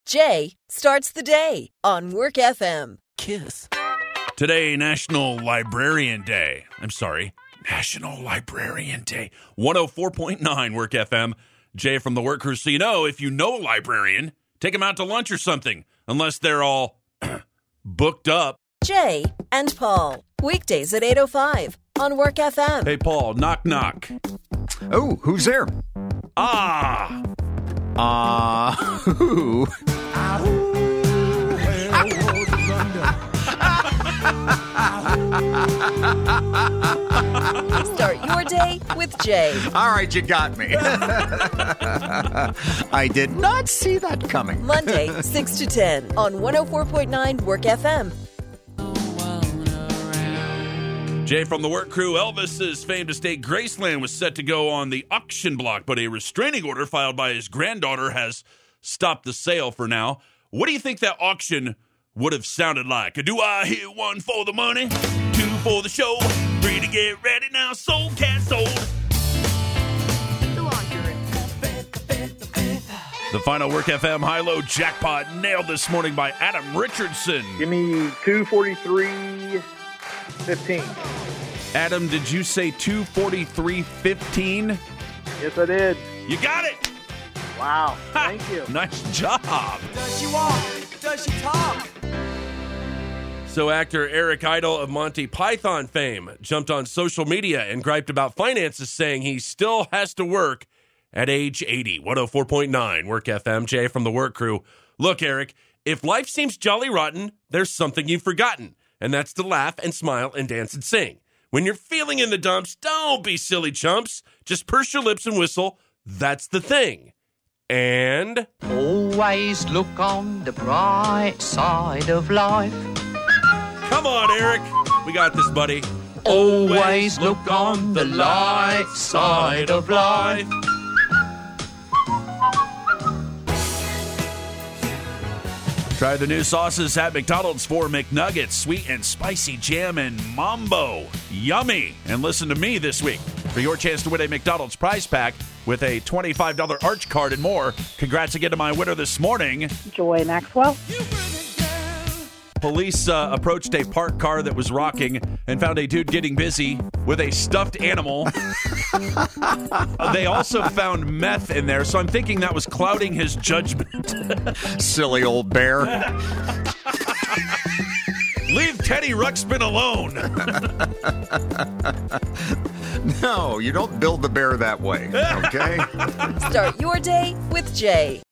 Jay starts the day on Work FM. Kiss. Today, National Librarian Day. National Librarian Day. 104.9 Work FM. Jay from the Work Crew. So if you know a librarian, take them out to lunch or something, unless they're all booked up. Jay and Paul, weekdays at 8:05 on Work FM. Hey, Paul, knock, knock. Oh, who's there? Who? Start your day with Jay. All right, you got me. I did not see that coming. Monday, 6 to 10 on 104.9 Work FM. Jay from the Work Crew. Elvis's famed estate Graceland was set to go on the auction block, but a restraining order filed by his granddaughter has stopped the sale for now. What do you think that auction would have sounded like? Do I hear one for the money, two for the show, three to get ready now, sold, cat sold. The final Work FM high-low jackpot nailed this morning by Adam Richardson. Give me 243.15. Adam, did you say 243.15? Yes, I did. You got it! Wow. Thank you. Nice job. Does she walk? Does she talk? So actor Eric Idle of Monty Python fame jumped on social media and griped about finances, saying he still has to work at age 80. 104.9 Work FM. Jay from the Work Crew. Look, Eric, if life seems jolly rotten, there's something you've forgotten, and that's to laugh and smile and dance and sing. When you're feeling in the dumps, don't be silly chumps. Just purse your lips and whistle. That's the thing. And always look on the bright side of life. come on, Eric. We got this, buddy. Always look on the light side of life. Try the new sauces at McDonald's for McNuggets, sweet and spicy jam and mambo. Yummy. And listen to me this week for your chance to win a McDonald's prize pack with a $25 Arch card and more. Congrats again to my winner this morning, Joy Maxwell. Police approached a parked car that was rocking and found a dude getting busy with a stuffed animal. They also found meth in there, so I'm thinking that was clouding his judgment. Silly old bear. Leave Teddy Ruxpin alone. No, you don't build the bear that way, okay? Start your day with Jay.